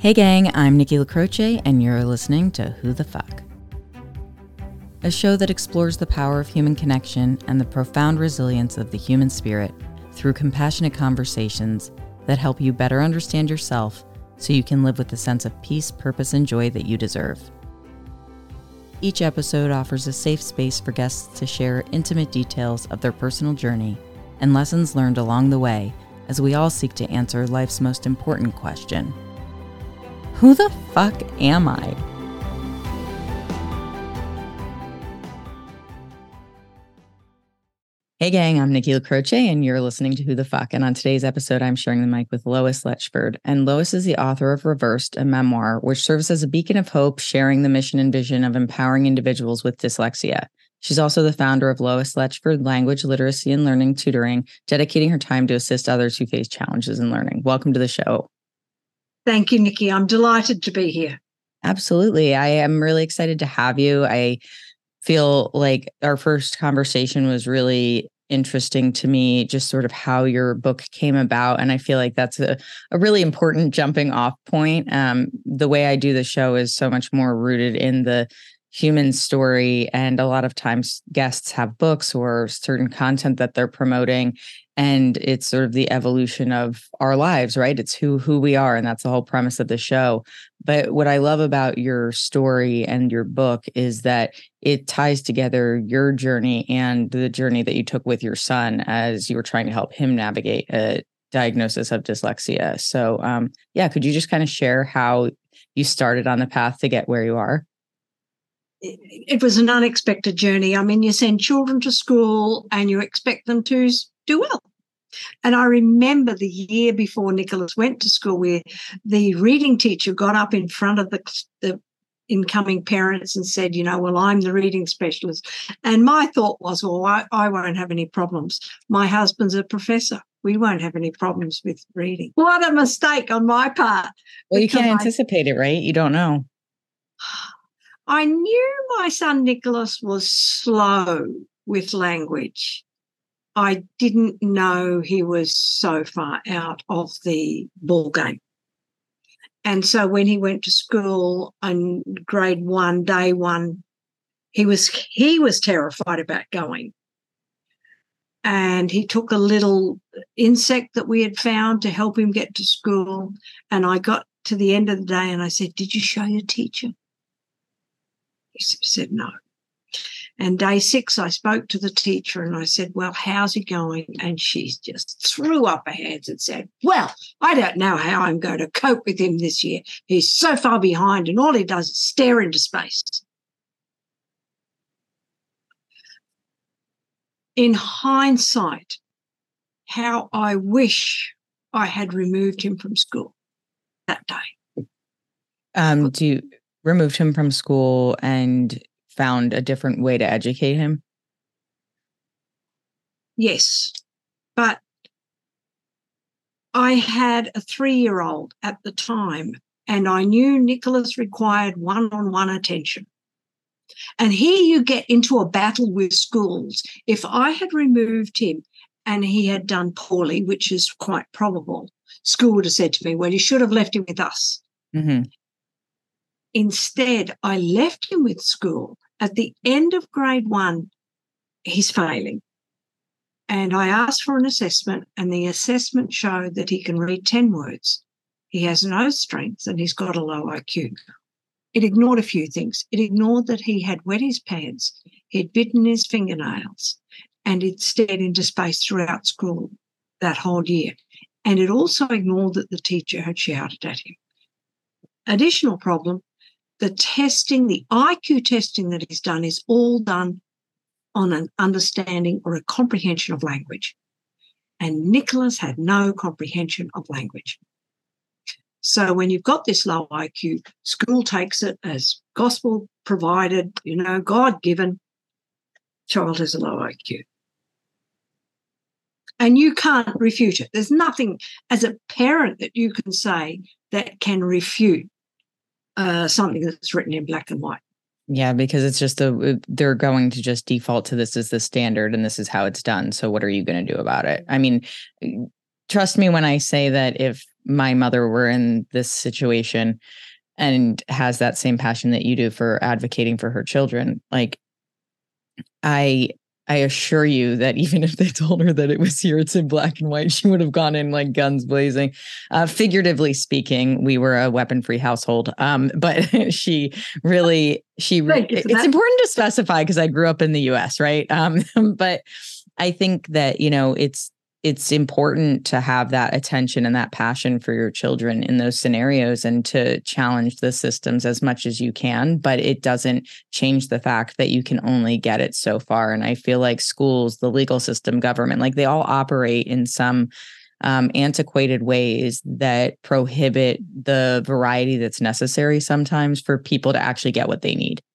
Hey gang, I'm Nikki LaCroce, and you're listening to Who the Fuck? A show that explores the power of human connection and the profound resilience of the human spirit through compassionate conversations that help you better understand yourself so you can live with the sense of peace, purpose, and joy that you deserve. Each episode offers a safe space for guests to share intimate details of their personal journey and lessons learned along the way as we all seek to answer life's most important question. Who the fuck am I? Hey gang, I'm Nikki LaCroce, and you're listening to Who the Fuck? And on today's episode, I'm sharing the mic with Lois Letchford. And Lois is the author of Reversed, a memoir, which serves as a beacon of hope, sharing the mission and vision of empowering individuals with dyslexia. She's also the founder of Lois Letchford Language, Literacy, and Learning Tutoring, dedicating her time to assist others who face challenges in learning. Welcome to the show. Thank you, Nikki. I'm delighted to be here. Absolutely. I am really excited to have you. I feel like our first conversation was really interesting to me, just sort of how your book came about. And I feel like that's a really important jumping off point. The way I do the show is so much more rooted in the human story. And a lot of times guests have books or certain content that they're promoting. And it's sort of the evolution of our lives, right? It's who we are. And that's the whole premise of the show. But what I love about your story and your book is that it ties together your journey and the journey that you took with your son as you were trying to help him navigate a diagnosis of dyslexia. So could you just kind of share how you started on the path to get where you are? It was an unexpected journey. I mean, you send children to school and you expect them to do well. And I remember the year before Nicholas went to school where the reading teacher got up in front of the incoming parents and said, well, I'm the reading specialist. And my thought was, I won't have any problems. My husband's a professor. We won't have any problems with reading. What a mistake on my part. Well, you can't anticipate it, right? You don't know. I knew my son Nicholas was slow with language. I didn't know he was so far out of the ball game. And so when he went to school on grade 1, day 1, he was terrified about going. And he took a little insect that we had found to help him get to school. And I got to the end of the day and I said, "Did you show your teacher?" He said, "No." And day 6, I spoke to the teacher and I said, "Well, how's he going?" And she just threw up her hands and said, "Well, I don't know how I'm going to cope with him this year. He's so far behind and all he does is stare into space." In hindsight, how I wish I had removed him from school that day. You removed him from school and found a different way to educate him? Yes, but I had a 3-year-old at the time and I knew Nicholas required one-on-one attention. And here you get into a battle with schools. If I had removed him and he had done poorly, which is quite probable, school would have said to me, "Well, you should have left him with us." Mm-hmm. Instead, I left him with school. At the end of grade 1, he's failing. And I asked for an assessment, and the assessment showed that he can read 10 words. He has no strength, and he's got a low IQ. It ignored a few things. It ignored that he had wet his pants, he'd bitten his fingernails, and he'd stared into space throughout school that whole year. And it also ignored that the teacher had shouted at him. Additional problem, the testing, the IQ testing that he's done is all done on an understanding or a comprehension of language. And Nicholas had no comprehension of language. So when you've got this low IQ, school takes it as gospel provided, God-given, child has a low IQ. And you can't refute it. There's nothing as a parent that you can say that can refute something that's written in black and white. Yeah, because it's just they're going to just default to this as the standard and this is how it's done. So what are you going to do about it? I mean, trust me when I say that if my mother were in this situation and has that same passion that you do for advocating for her children, like I I assure you that even if they told her that it was here, it's in black and white, she would have gone in like guns blazing. Figuratively speaking, we were a weapon-free household. But it's important to specify because I grew up in the US, right? But I think that, it's important to have that attention and that passion for your children in those scenarios and to challenge the systems as much as you can. But it doesn't change the fact that you can only get it so far. And I feel like schools, the legal system, government, like they all operate in some antiquated ways that prohibit the variety that's necessary sometimes for people to actually get what they need.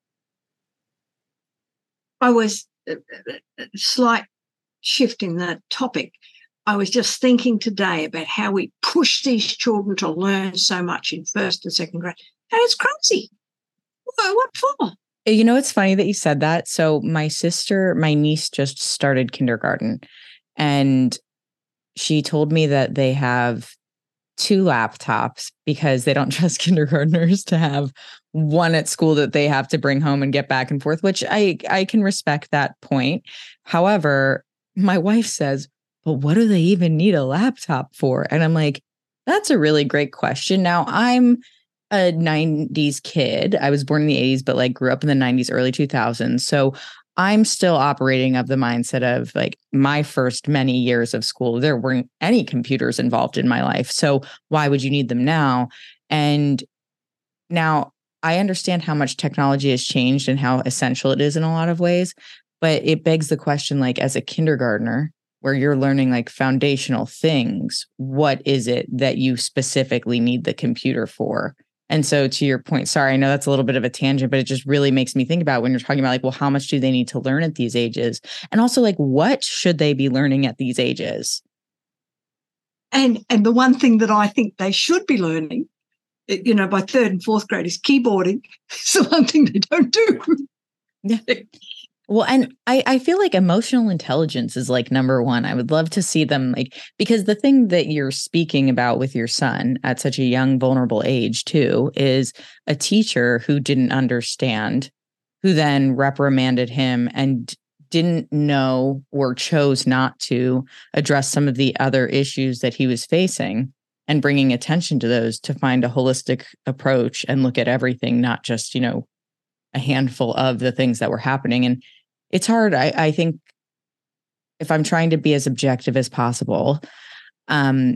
I was slight shift in the topic. I was just thinking today about how we push these children to learn so much in first and second grade. And it's crazy. What for? It's funny that you said that. So my niece just started kindergarten, and she told me that they have 2 laptops because they don't trust kindergartners to have one at school that they have to bring home and get back and forth, which I can respect that point. However, my wife says, but what do they even need a laptop for? And I'm like, that's a really great question. Now, I'm a 90s kid. I was born in the 80s, but like grew up in the 90s, early 2000s. So I'm still operating of the mindset of like my first many years of school, there weren't any computers involved in my life. So why would you need them now? And now I understand how much technology has changed and how essential it is in a lot of ways. But it begs the question, like as a kindergartner, where you're learning like foundational things, what is it that you specifically need the computer for? And so to your point, sorry, I know that's a little bit of a tangent, but it just really makes me think about when you're talking about like, well, how much do they need to learn at these ages? And also like, what should they be learning at these ages? And the one thing that I think they should be learning, by third and fourth grade is keyboarding. It's the one thing they don't do. Yeah. Well, and I feel like emotional intelligence is like number one. I would love to see them because the thing that you're speaking about with your son at such a young, vulnerable age too, is a teacher who didn't understand, who then reprimanded him and didn't know or chose not to address some of the other issues that he was facing and bringing attention to those to find a holistic approach and look at everything, not just, a handful of the things that were happening. And it's hard. I think if I'm trying to be as objective as possible, I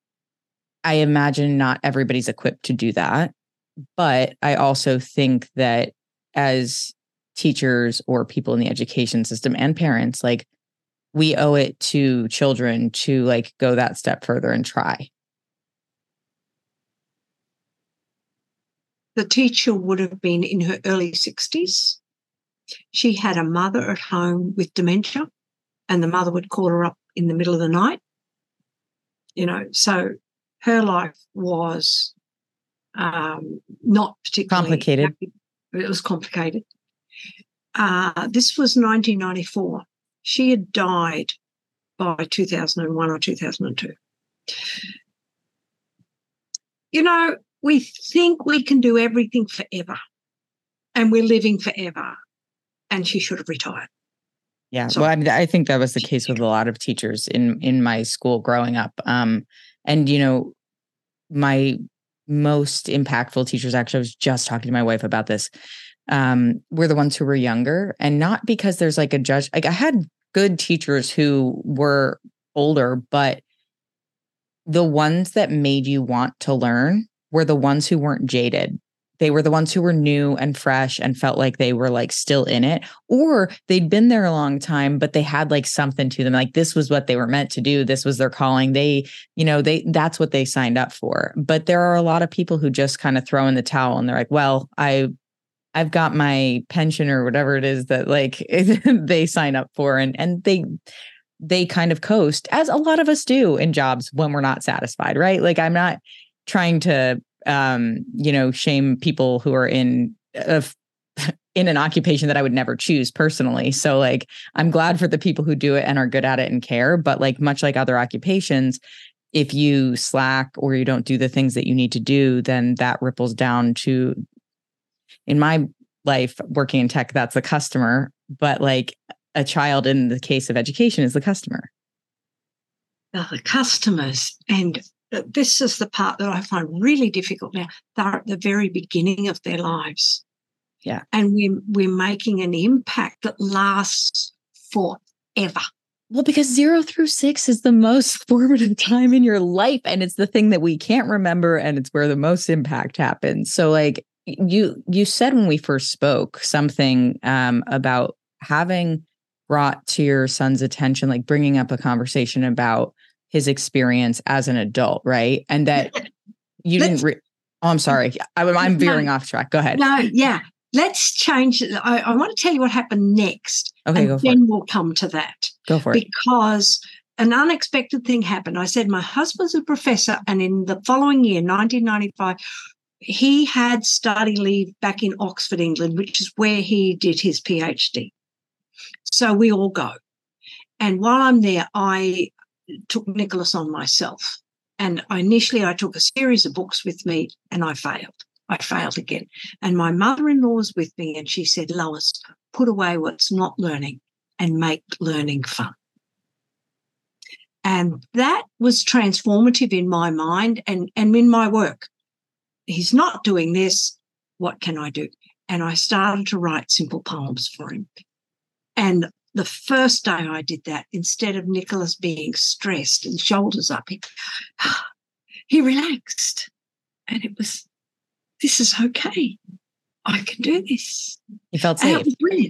imagine not everybody's equipped to do that. But I also think that as teachers or people in the education system and parents, like we owe it to children to like go that step further and try. The teacher would have been in her early 60s. She had a mother at home with dementia, and the mother would call her up in the middle of the night. So her life was not particularly complicated. happy. It was complicated. This was 1994. She had died by 2001 or 2002. We think we can do everything forever, and we're living forever, and she should have retired. Yeah, well, I think that was the case with a lot of teachers in my school growing up. And, my most impactful teachers, actually, I was just talking to my wife about this, were the ones who were younger, and not because there's like a judge. Like I had good teachers who were older, but the ones that made you want to learn were the ones who weren't jaded. They were the ones who were new and fresh and felt like they were like still in it, or they'd been there a long time, but they had like something to them. Like this was what they were meant to do. This was their calling. That's what they signed up for. But there are a lot of people who just kind of throw in the towel and they're like, well, I've got my pension or whatever it is that like they sign up for. And they kind of coast, as a lot of us do in jobs when we're not satisfied, right? Like I'm not trying to shame people who are in an occupation that I would never choose personally. So like, I'm glad for the people who do it and are good at it and care, but like, much like other occupations, if you slack or you don't do the things that you need to do, then that ripples down to, in my life working in tech, that's the customer, but like a child in the case of education is the customer. The customers, and this is the part that I find really difficult now. They're at the very beginning of their lives. Yeah. And we're making an impact that lasts forever. Well, because 0 through 6 is the most formative time in your life. And it's the thing that we can't remember. And it's where the most impact happens. So like you said when we first spoke something about having brought to your son's attention, like bringing up a conversation about his experience as an adult, right? And that you didn't. Oh, I'm sorry. I'm veering off track. Go ahead. No, yeah. Let's change. I want to tell you what happened next. Okay, and go for then it. We'll come to that. Go for it. Because an unexpected thing happened. I said my husband's a professor, and in the following year, 1995, he had study leave back in Oxford, England, which is where he did his PhD. So we all go. And while I'm there, I took Nicholas on myself. And initially I took a series of books with me, and I failed. I failed again. And my mother-in-law was with me, and she said, Lois, put away what's not learning and make learning fun. And that was transformative in my mind and in my work. He's not doing this. What can I do? And I started to write simple poems for him. And the first day I did that, instead of Nicholas being stressed and shoulders up, he relaxed. And it was, this is okay. I can do this. You felt safe. And it was brilliant.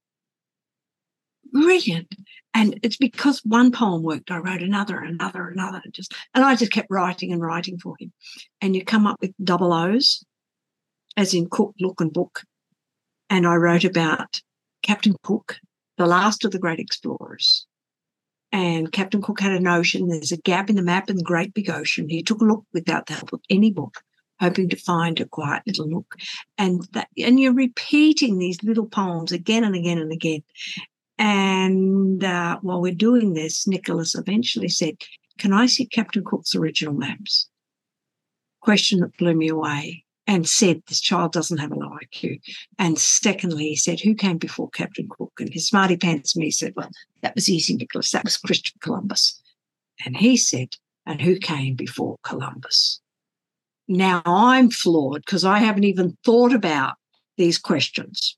Brilliant. And it's because one poem worked, I wrote another. And I just kept writing and writing for him. And you come up with double O's, as in Cook, Look and Book. And I wrote about Captain Cook, the last of the great explorers. And Captain Cook had a notion, there's a gap in the map in the great big ocean. He took a look without the help of any book, hoping to find a quiet little nook. And you're repeating these little poems again and again and again. And while we're doing this, Nicholas eventually said, can I see Captain Cook's original maps? Question that blew me away. And said, this child doesn't have a low IQ. And secondly, he said, who came before Captain Cook? And his smarty pants me said, well, that was easy, Nicholas. That was Christopher Columbus. And he said, and who came before Columbus? Now I'm floored because I haven't even thought about these questions.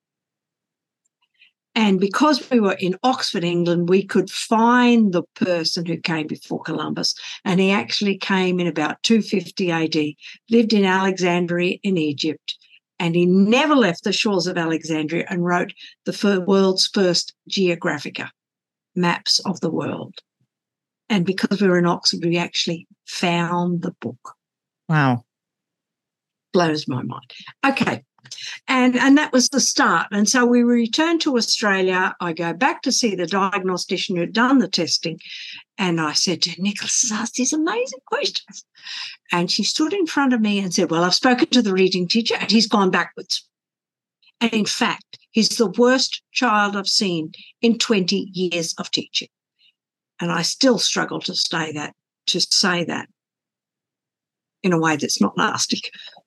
And because we were in Oxford, England, we could find the person who came before Columbus. And he actually came in about 250 AD, lived in Alexandria in Egypt. And he never left the shores of Alexandria and wrote the world's first Geographica, maps of the world. And because we were in Oxford, we actually found the book. Wow. Blows my mind. Okay. And that was the start. And so we returned to Australia. I go back to see the diagnostician who had done the testing. And I said to Nicholas, has asked these amazing questions. And she stood in front of me and said, well, I've spoken to the reading teacher and he's gone backwards. And in fact, he's the worst child I've seen in 20 years of teaching. And I still struggle to say that in a way that's not nasty.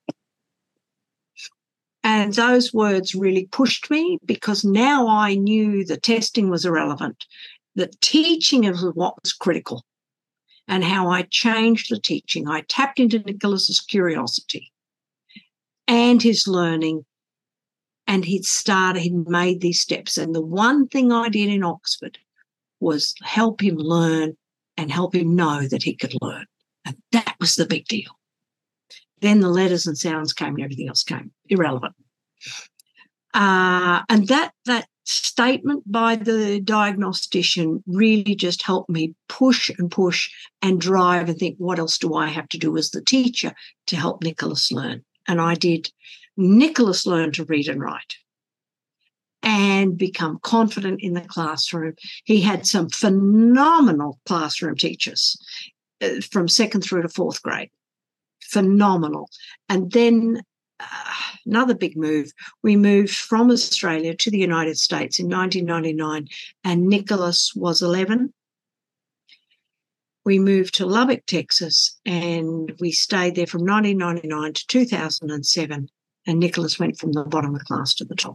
And those words really pushed me because now I knew the testing was irrelevant. The teaching is what was critical and how I changed the teaching. I tapped into Nicholas's curiosity and his learning, and he'd made these steps. And the one thing I did in Oxford was help him learn and help him know that he could learn. And that was the big deal. Then the letters and sounds came and everything else came, irrelevant. And that statement by the diagnostician really just helped me push and drive and think, what else do I have to do as the teacher to help Nicholas learn? And I did. Nicholas learn to read and write and become confident in the classroom. He had some phenomenal classroom teachers from 2nd through to 4th grade. Phenomenal. And then another big move, we moved from Australia to the United States in 1999, and Nicholas was 11. we moved to Lubbock, Texas, and we stayed there from 1999 to 2007. And Nicholas went from the bottom of the class to the top.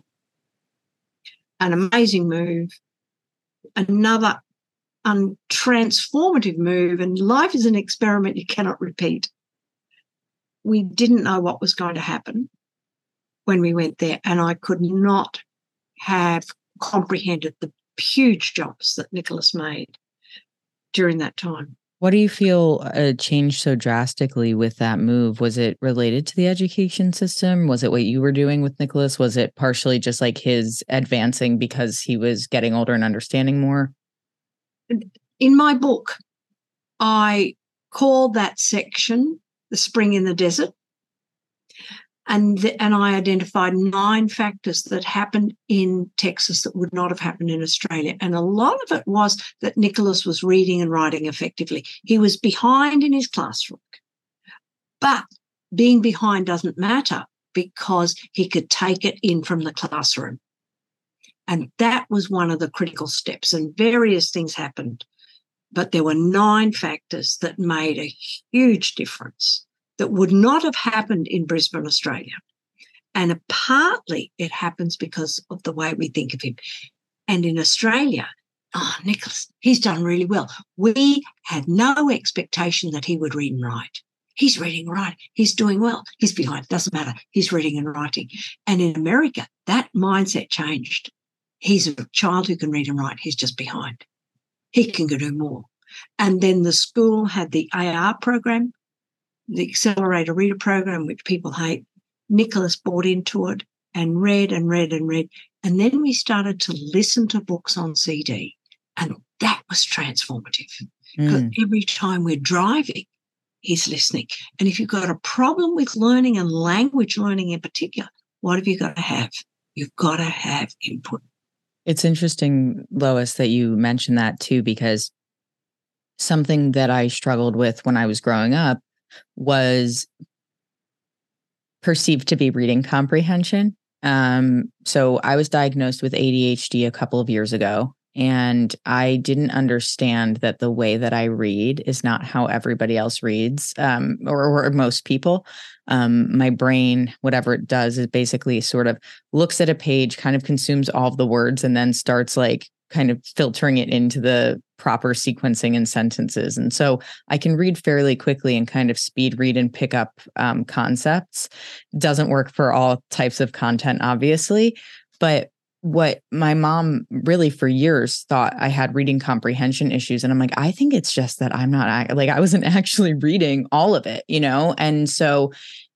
An amazing move, another transformative move, and life is an experiment you cannot repeat. We didn't know what was going to happen when we went there, and I could not have comprehended the huge jumps that Nicholas made during that time. What do you feel changed so drastically with that move? Was it related to the education system? Was it what you were doing with Nicholas? Was it partially just like his advancing because he was getting older and understanding more? In my book, I call that section The Spring in the Desert. And I identified 9 factors that happened in Texas that would not have happened in Australia. And a lot of it was that Nicholas was reading and writing effectively. He was behind in his classwork. But being behind doesn't matter because he could take it in from the classroom. And that was one of the critical steps. And various things happened. But there were 9 factors that made a huge difference that would not have happened in Brisbane, Australia. And partly it happens because of the way we think of him. And in Australia, Nicholas, he's done really well. We had no expectation that he would read and write. He's reading and writing. He's doing well. He's behind. Doesn't matter. He's reading and writing. And in America, that mindset changed. He's a child who can read and write. He's just behind. He can do more. And then the school had the AR program, the Accelerator Reader program, which people hate. Nicholas bought into it and read and read and read. And then we started to listen to books on CD. And that was transformative. Because every time we're driving, he's listening. And if you've got a problem with learning and language learning in particular, what have you got to have? You've got to have input. It's interesting, Lois, that you mentioned that too, because something that I struggled with when I was growing up was perceived to be reading comprehension. So I was diagnosed with ADHD a couple of years ago, and I didn't understand that the way that I read is not how everybody else reads, or most people. My brain, whatever it does, is basically sort of looks at a page, kind of consumes all of the words, and then starts like kind of filtering it into the proper sequencing in sentences. And so I can read fairly quickly and kind of speed read and pick up concepts. Doesn't work for all types of content, obviously. But what my mom really for years thought I had reading comprehension issues. And I'm like, I think it's just that I'm not like, I wasn't actually reading all of it, you know? And so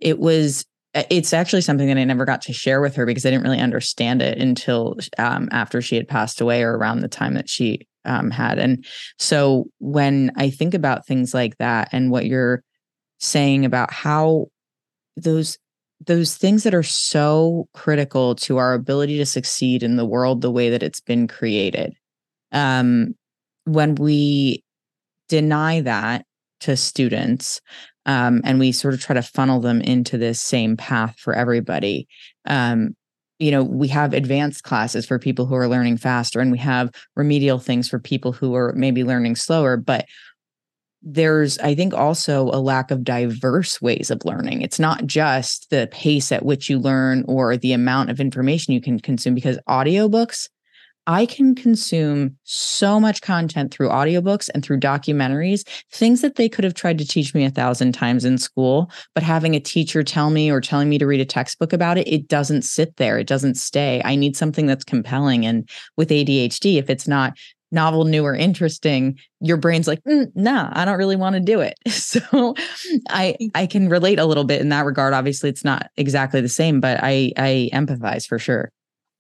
it's actually something that I never got to share with her because I didn't really understand it until after she had passed away or around the time that she had. And so when I think about things like that and what you're saying about how those things that are so critical to our ability to succeed in the world the way that it's been created, when we deny that to students, and we sort of try to funnel them into this same path for everybody. We have advanced classes for people who are learning faster, and we have remedial things for people who are maybe learning slower. But there's, I think, also a lack of diverse ways of learning. It's not just the pace at which you learn or the amount of information you can consume, because audiobooks, I can consume so much content through audiobooks and through documentaries, things that they could have tried to teach me 1,000 times in school, but having a teacher tell me or telling me to read a textbook about it, it doesn't sit there. It doesn't stay. I need something that's compelling. And with ADHD, if it's not novel, new, or interesting, your brain's like, no, I don't really want to do it. So I can relate a little bit in that regard. Obviously, it's not exactly the same, but I empathize for sure.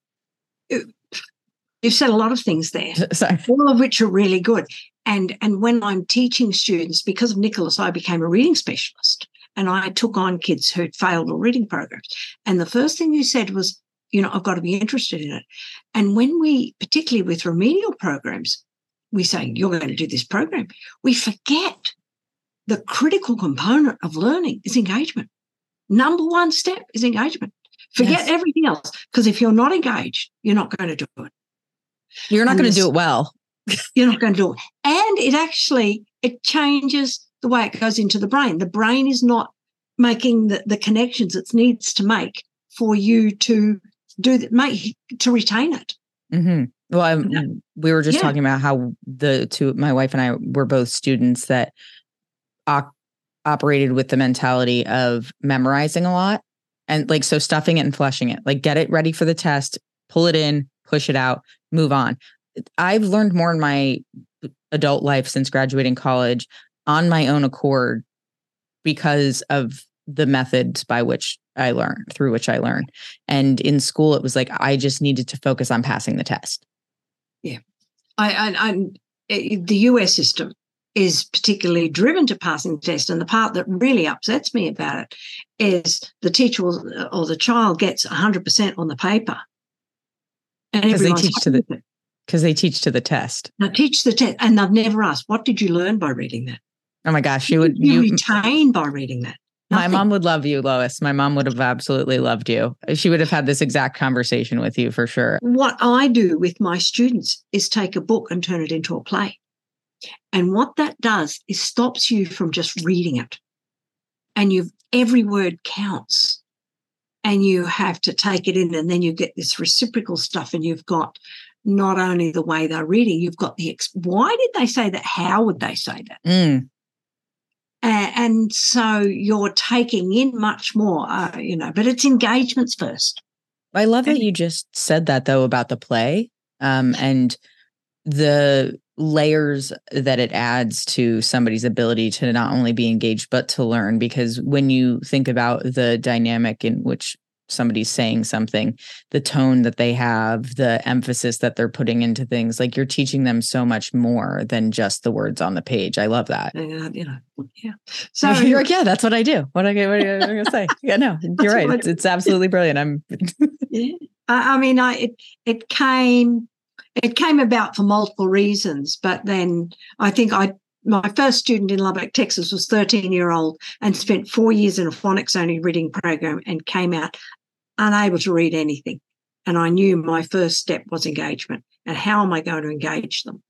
You've said a lot of things there, all of which are really good. And when I'm teaching students, because of Nicholas, I became a reading specialist and I took on kids who'd failed all reading programs. And the first thing you said was, I've got to be interested in it. And when we, particularly with remedial programs, we say, you're going to do this program, we forget the critical component of learning is engagement. Number one step is engagement. Forget everything else, because if you're not engaged, you're not going to do it. You're not going to do it well. You're not going to do it. And it actually it changes the way it goes into the brain. The brain is not making the connections it needs to make for you to to retain it. Mm-hmm. Well, we were just talking about how my wife and I were both students that operated with the mentality of memorizing a lot, and like, so stuffing it and flushing it, like get it ready for the test, pull it in, push it out, move on. I've learned more in my adult life since graduating college on my own accord because of the methods through which I learned. And in school, it was like, I just needed to focus on passing the test. Yeah. The US system is particularly driven to passing the test. And the part that really upsets me about it is the teacher or the child gets 100% on the paper. And everyone's because they teach to the test. Now teach the test. And they've never asked, what did you learn by reading that? Oh my gosh. You retain by reading that. Nothing. My mom would love you, Lois. My mom would have absolutely loved you. She would have had this exact conversation with you for sure. What I do with my students is take a book and turn it into a play. And what that does is stops you from just reading it. And every word counts. And you have to take it in, and then you get this reciprocal stuff, and you've got not only the way they're reading, you've got why did they say that? How would they say that? Mm. And so you're taking in much more, but it's engagements first. I love that you just said that, though, about the play and the layers that it adds to somebody's ability to not only be engaged, but to learn. Because when you think about the dynamic in which somebody's saying something, the tone that they have, the emphasis that they're putting into things, like, you're teaching them so much more than just the words on the page. I love that. Yeah. So you're like, yeah, that's what I do. What are you going to say? Yeah, no, you're right. It's absolutely brilliant. Yeah. It came about for multiple reasons, but then I think my first student in Lubbock, Texas, was 13-year-old and spent 4 years in a phonics-only reading program and came out unable to read anything. And I knew my first step was engagement. And how am I going to engage them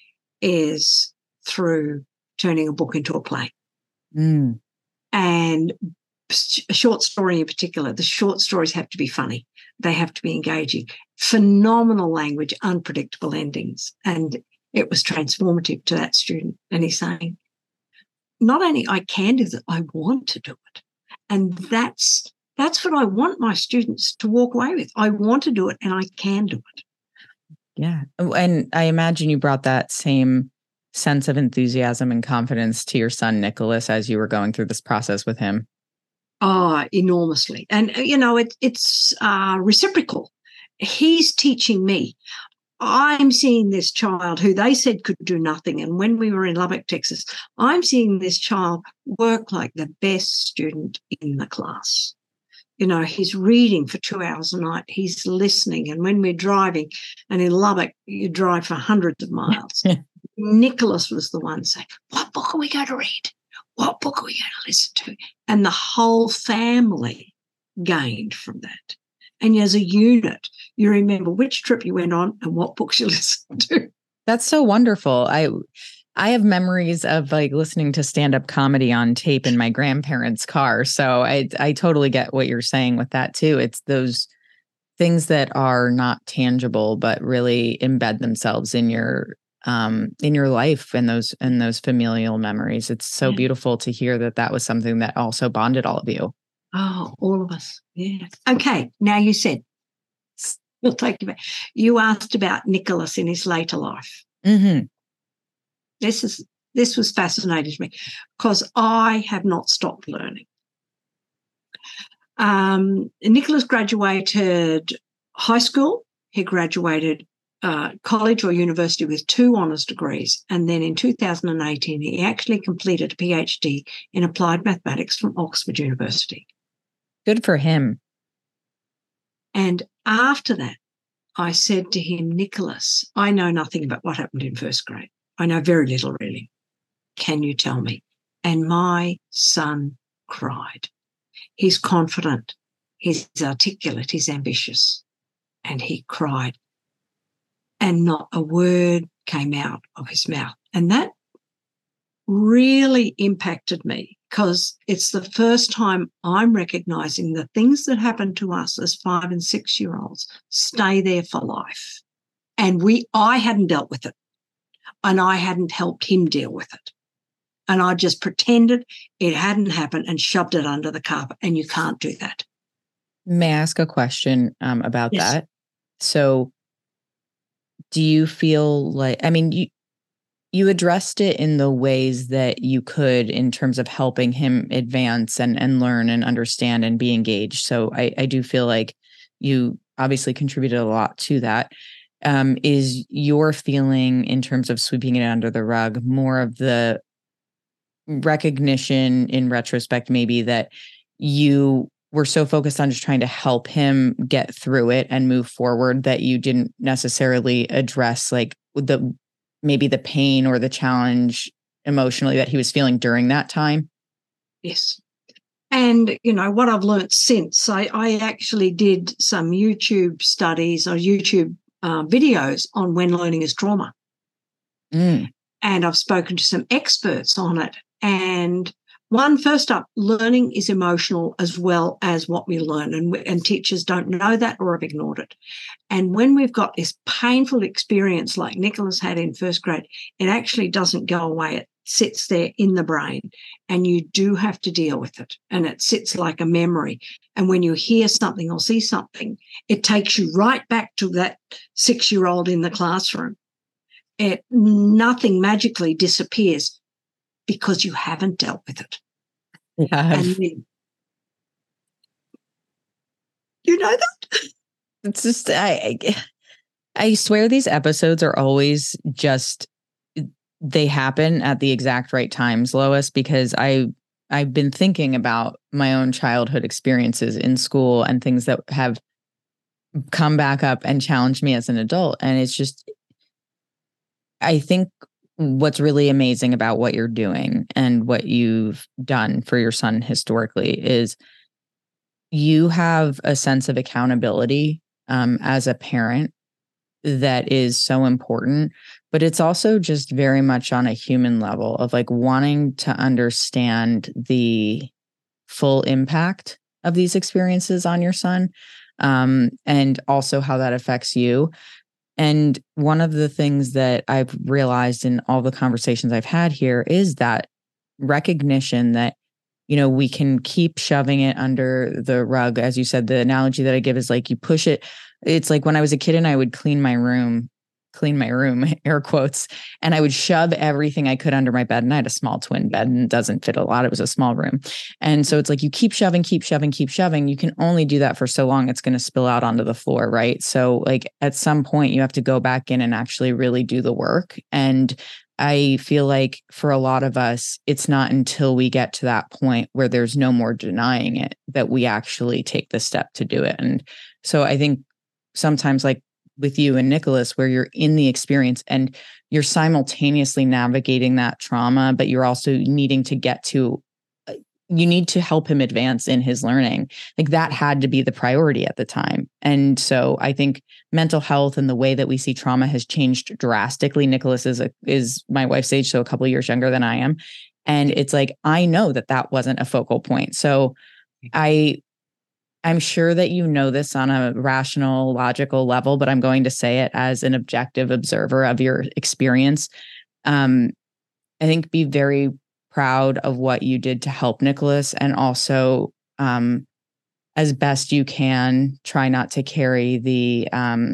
is through turning a book into a play. Mm. And a short story in particular, the short stories have to be funny. They have to be engaging. Phenomenal language, unpredictable endings. And it was transformative to that student. And he's saying, not only I can do that, I want to do it. And that's what I want my students to walk away with. I want to do it, and I can do it. Yeah. And I imagine you brought that same sense of enthusiasm and confidence to your son, Nicholas, as you were going through this process with him. Oh, enormously. And, it's reciprocal. He's teaching me. I'm seeing this child who they said could do nothing. And when we were in Lubbock, Texas, I'm seeing this child work like the best student in the class. He's reading for 2 hours a night. He's listening. And when we're driving, and in Lubbock, you drive for hundreds of miles, Nicholas was the one saying, what book are we going to read? What book are we going to listen to? And the whole family gained from that. And as a unit, you remember which trip you went on and what books you listened to. That's so wonderful. I have memories of like listening to stand-up comedy on tape in my grandparents' car. So I totally get what you're saying with that too. It's those things that are not tangible, but really embed themselves in your life and those familial memories. It's so beautiful to hear that was something that also bonded all of you. Oh, all of us. Yeah. Okay. Now you said, we'll take you back. You asked about Nicholas in his later life. Mm-hmm. This was fascinating to me because I have not stopped learning. Nicholas graduated high school. He graduated college or university with 2 honours degrees. And then in 2018, he actually completed a PhD in applied mathematics from Oxford University. Good for him. And after that, I said to him, Nicholas, I know nothing about what happened in first grade. I know very little, really. Can you tell me? And my son cried. He's confident. He's articulate. He's ambitious. And he cried. And not a word came out of his mouth. And that really impacted me because it's the first time I'm recognizing the things that happen to us as 5 and 6 year olds stay there for life. And I hadn't dealt with it, and I hadn't helped him deal with it. And I just pretended it hadn't happened and shoved it under the carpet. And you can't do that. May I ask a question about Yes. that? So do you feel like, I mean, you addressed it in the ways that you could in terms of helping him advance and learn and understand and be engaged. So I do feel like you obviously contributed a lot to that. Is your feeling in terms of sweeping it under the rug more of the recognition in retrospect, maybe that you were so focused on just trying to help him get through it and move forward that you didn't necessarily address like maybe the pain or the challenge emotionally that he was feeling during that time? Yes. And, what I've learned since, I actually did some YouTube studies or YouTube videos on when learning is trauma. Mm. And I've spoken to some experts on it. And first up, learning is emotional as well as what we learn. And teachers don't know that or have ignored it. And when we've got this painful experience like Nicholas had in first grade, it actually doesn't go away. It sits there in the brain, and you do have to deal with it. And it sits like a memory. And when you hear something or see something, it takes you right back to that 6-year-old in the classroom. Nothing magically disappears because you haven't dealt with it. Yeah. And then, you know that? It's just, I swear these episodes are always just, they happen at the exact right times, Lois, because I've been thinking about my own childhood experiences in school and things that have come back up and challenged me as an adult. And it's just, I think what's really amazing about what you're doing and what you've done for your son historically is you have a sense of accountability as a parent that is so important, but it's also just very much on a human level of like wanting to understand the full impact of these experiences on your son, and also how that affects you. And one of the things that I've realized in all the conversations I've had here is that recognition that, we can keep shoving it under the rug. As you said, the analogy that I give is like you push it. It's like when I was a kid and I would clean my room, air quotes, and I would shove everything I could under my bed. And I had a small twin bed and it doesn't fit a lot. It was a small room. And so it's like you keep shoving. You can only do that for so long. It's going to spill out onto the floor, right? So like at some point you have to go back in and actually really do the work. And I feel like for a lot of us, it's not until we get to that point where there's no more denying it that we actually take the step to do it. And so I think sometimes like with you and Nicholas, where you're in the experience and you're simultaneously navigating that trauma, but you're also needing to you need to help him advance in his learning. Like that had to be the priority at the time. And so I think mental health and the way that we see trauma has changed drastically. Nicholas is my wife's age, so a couple of years younger than I am. And it's like, I know that wasn't a focal point. So I'm sure that you know this on a rational, logical level, but I'm going to say it as an objective observer of your experience. I think be very proud of what you did to help Nicholas, and also, as best you can, try not to carry the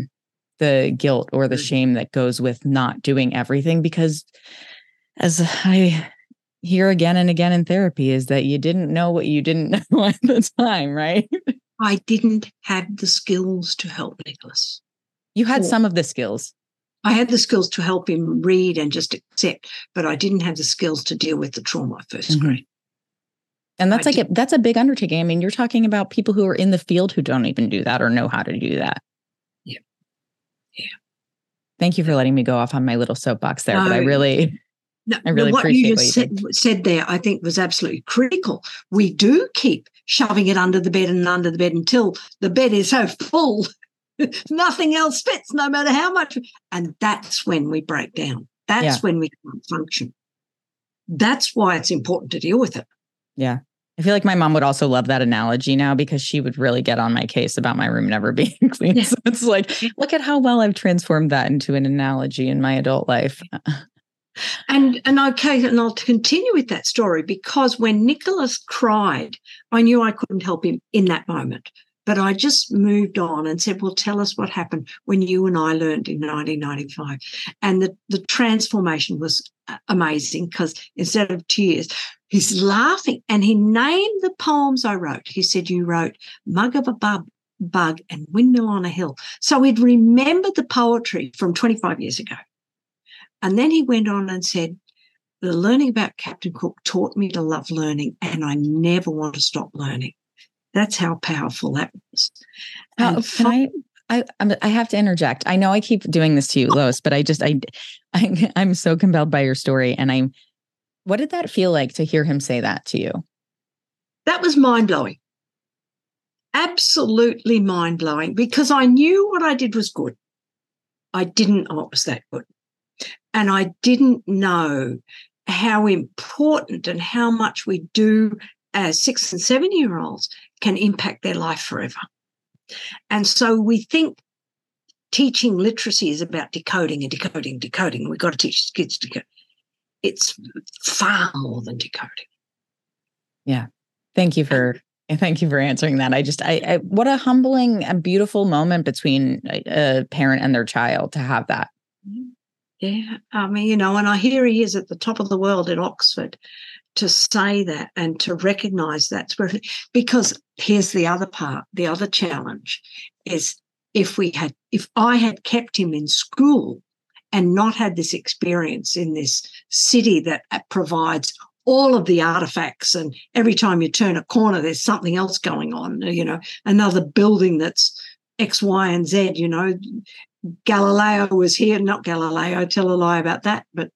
guilt or the shame that goes with not doing everything, because as I hear again and again in therapy is that you didn't know what you didn't know at the time, right? I didn't have the skills to help Nicholas. You had some of the skills. I had the skills to help him read and just accept, but I didn't have the skills to deal with the trauma of first grade. And that's that's a big undertaking. I mean, you're talking about people who are in the field who don't even do that or know how to do that. Yeah. Yeah. Thank you for letting me go off on my little soapbox there, but I really what appreciate you just said there, I think was absolutely critical. We do keep shoving it under the bed until the bed is so full, nothing else fits, no matter how much. And that's when we break down. That's when we can't function. That's why it's important to deal with it. Yeah. I feel like my mom would also love that analogy now, because she would really get on my case about my room never being clean. Yeah. So it's like, look at how well I've transformed that into an analogy in my adult life. And I'll continue with that story, because when Nicholas cried, I knew I couldn't help him in that moment. But I just moved on and said, well, tell us what happened when you and I learned in 1995. And the transformation was amazing, because instead of tears, he's laughing, and he named the poems I wrote. He said, you wrote Mug of a Bug and Windmill on a Hill. So he'd remembered the poetry from 25 years ago. And then he went on and said, the learning about Captain Cook taught me to love learning, and I never want to stop learning. That's how powerful that was. I have to interject. I know I keep doing this to you, Lois, but I'm so compelled by your story. And what did that feel like to hear him say that to you? That was mind-blowing. Absolutely mind-blowing, because I knew what I did was good. I didn't know it was that good. And I didn't know how important and how much we do as 6 and 7-year-olds can impact their life forever. And so we think teaching literacy is about decoding and decoding and decoding. We've got to teach kids to decode. It's far more than decoding. Yeah. Thank you for answering that. What a humbling and beautiful moment between a parent and their child to have that. Yeah. I mean, and I hear he is at the top of the world in Oxford to say that and to recognise that. Because here's the other part, the other challenge is if I had kept him in school and not had this experience in this city that provides all of the artifacts, and every time you turn a corner, there's something else going on, another building that's X, Y, and Z, Galileo was here, not Galileo, tell a lie about that, but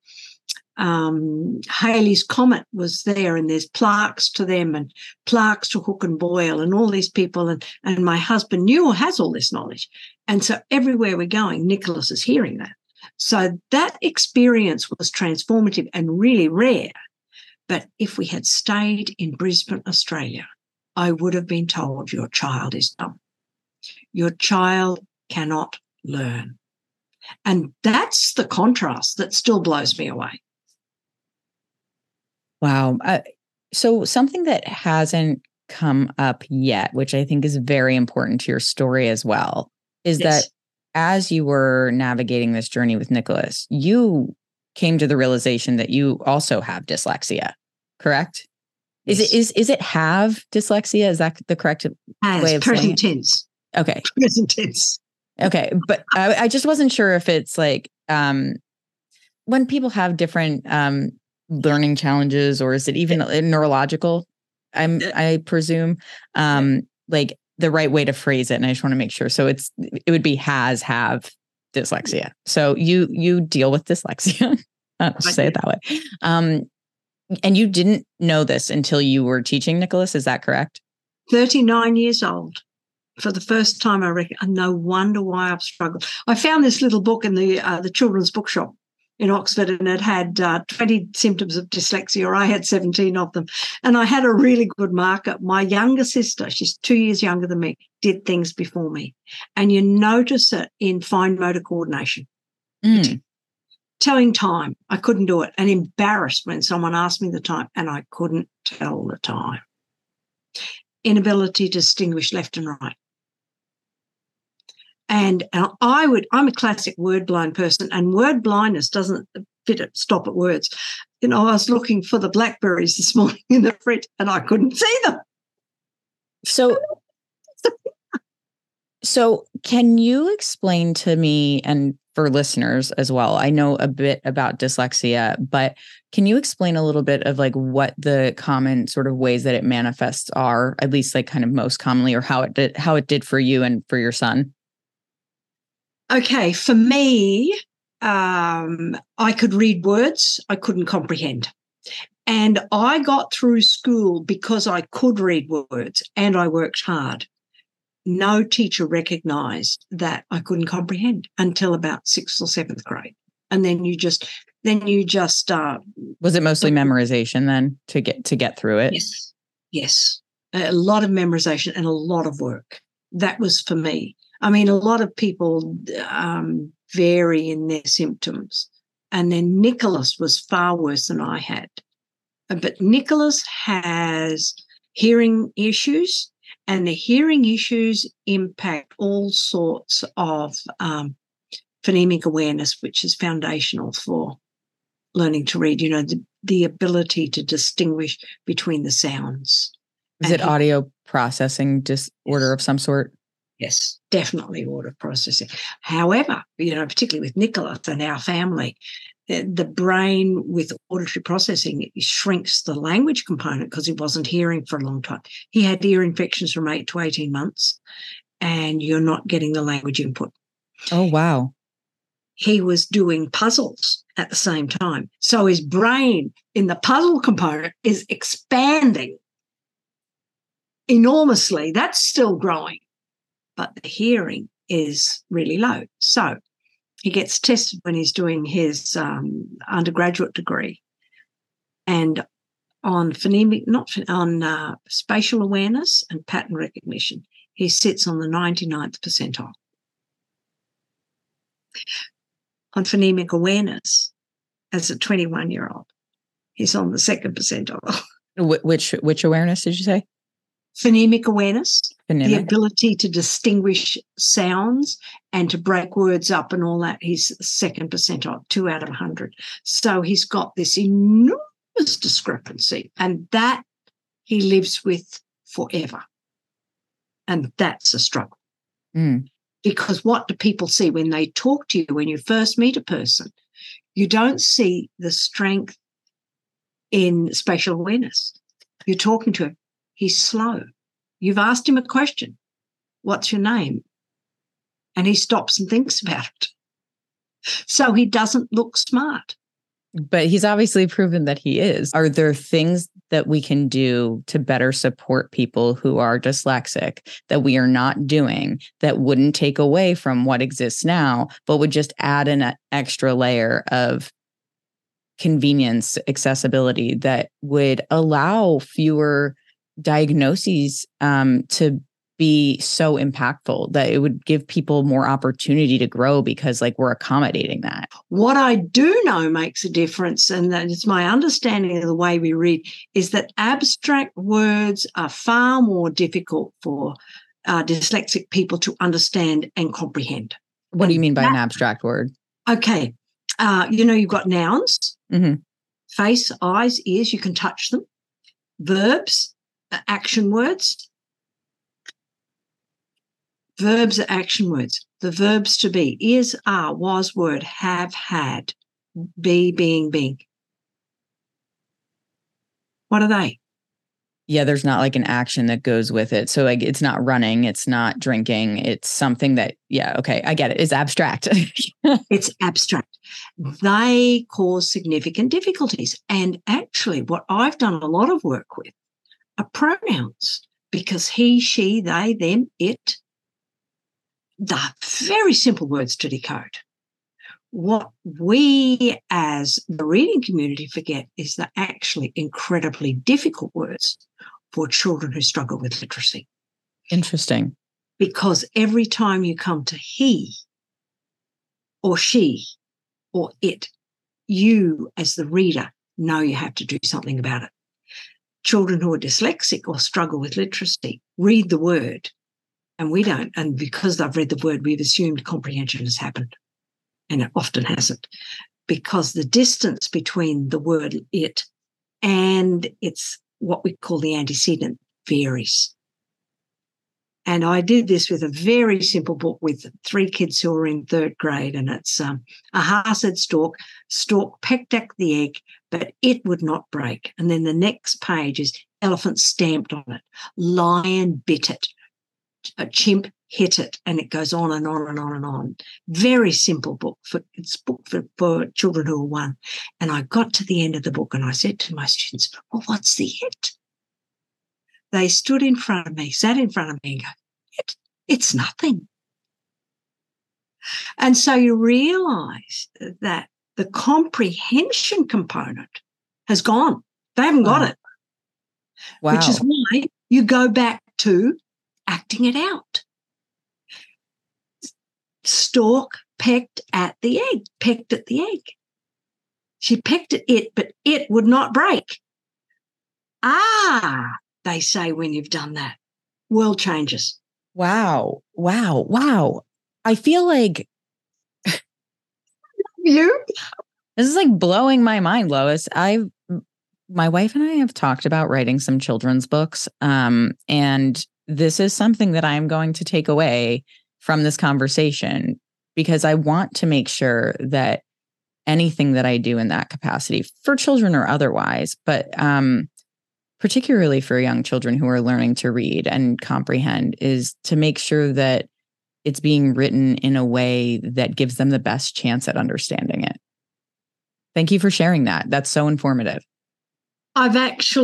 Halley's Comet was there, and there's plaques to them and plaques to Hooke and Boyle and all these people, and my husband knew or has all this knowledge. And so everywhere we're going, Nicholas is hearing that. So that experience was transformative and really rare. But if we had stayed in Brisbane, Australia, I would have been told your child is dumb. Your child cannot learn. And that's the contrast that still blows me away. Wow. So something that hasn't come up yet, which I think is very important to your story as well, is that as you were navigating this journey with Nicholas, you came to the realization that you also have dyslexia, correct? Yes. Is it have dyslexia? Is that the correct way of saying it? Present tense. Okay. Present tense. Okay. But I just wasn't sure if it's like when people have different learning challenges, or is it even neurological? I presume like the right way to phrase it. And I just want to make sure. So it would be have dyslexia. So you deal with dyslexia. I'll say it that way. And you didn't know this until you were teaching Nicholas. Is that correct? 39 years old. For the first time, I reckon, and no wonder why I've struggled. I found this little book in the children's bookshop in Oxford, and it had 20 symptoms of dyslexia, or I had 17 of them. And I had a really good marker. My younger sister, she's 2 years younger than me, did things before me. And you notice it in fine motor coordination. Telling time, I couldn't do it, and embarrassed when someone asked me the time and I couldn't tell the time. Inability to distinguish left and right. And I'm a classic word blind person, and word blindness doesn't stop at words. I was looking for the blackberries this morning in the fridge and I couldn't see them. So can you explain to me, and for listeners as well, I know a bit about dyslexia, but can you explain a little bit of like what the common sort of ways that it manifests are, at least like kind of most commonly, or how it did for you and for your son? Okay, for me, I could read words I couldn't comprehend. And I got through school because I could read words and I worked hard. No teacher recognised that I couldn't comprehend until about 6th or 7th grade. And then you just then you just was it mostly memorization then to get through it? Yes, a lot of memorization and a lot of work. That was for me. I mean, a lot of people vary in their symptoms, and then Nicholas was far worse than I had. But Nicholas has hearing issues, and the hearing issues impact all sorts of phonemic awareness, which is foundational for learning to read, the ability to distinguish between the sounds. Is it audio processing disorder of some sort? Yes, definitely audio processing. However, particularly with Nicholas and our family, the brain with auditory processing shrinks the language component because he wasn't hearing for a long time. He had ear infections from 8 to 18 months, and you're not getting the language input. Oh, wow. He was doing puzzles at the same time. So his brain in the puzzle component is expanding enormously. That's still growing, but the hearing is really low. So he gets tested when he's doing his undergraduate degree, and on spatial awareness and pattern recognition, he sits on the 99th percentile. On phonemic awareness, as a 21-year-old, he's on the 2nd percentile. Which awareness did you say? Phonemic awareness, the ability to distinguish sounds and to break words up and all that. He's 2nd percentile, 2 out of 100. So he's got this enormous discrepancy, and that he lives with forever. And that's a struggle. Mm. Because what do people see when they talk to you, when you first meet a person? You don't see the strength in spatial awareness. You're talking to him. He's slow. You've asked him a question. What's your name? And he stops and thinks about it. So he doesn't look smart. But he's obviously proven that he is. Are there things that we can do to better support people who are dyslexic that we are not doing that wouldn't take away from what exists now, but would just add an extra layer of convenience, accessibility that would allow fewer diagnoses to be so impactful, that it would give people more opportunity to grow because we're accommodating that? What I do know makes a difference, and that it's my understanding of the way we read, is that abstract words are far more difficult for dyslexic people to understand and comprehend. What do you mean by an abstract word? Okay. You've got nouns, mm-hmm. face, eyes, ears, you can touch them. Verbs, action words. Verbs are action words. The verbs to be: is, are, was, word, have, had, be, being. What are they? Yeah, there's not an action that goes with it. So it's not running, it's not drinking, it's something that, okay, I get it. It's abstract. It's abstract. They cause significant difficulties. And actually, what I've done a lot of work with are pronouns, because he, she, they, them, it. They're very simple words to decode. What we as the reading community forget is they're actually incredibly difficult words for children who struggle with literacy. Interesting. Because every time you come to he or she or it, you as the reader know you have to do something about it. Children who are dyslexic or struggle with literacy read the word, and we don't. And because they've read the word, we've assumed comprehension has happened. And it often hasn't, because the distance between the word it and it's what we call the antecedent varies. And I did this with a very simple book with 3 kids who are in 3rd grade, and it's a said stork pecked at the egg, but it would not break. And then the next page is elephant stamped on it, lion bit it, a chimp hit it, and it goes on and on and on and on. Very simple book. It's a book for children who are 1. And I got to the end of the book and I said to my students, well, what's the it? They sat in front of me and go, it's nothing. And so you realise that the comprehension component has gone. They haven't got it. Wow. Which is why you go back to acting it out. Stork pecked at the egg. She pecked at it, but it would not break. They say when you've done that, world changes. Wow. I feel like you. This is like blowing my mind, Lois. My wife and I have talked about writing some children's books. And this is something that I'm going to take away from this conversation, because I want to make sure that anything that I do in that capacity, for children or otherwise, but particularly for young children who are learning to read and comprehend, is to make sure that it's being written in a way that gives them the best chance at understanding it. Thank you for sharing that. That's so informative. I've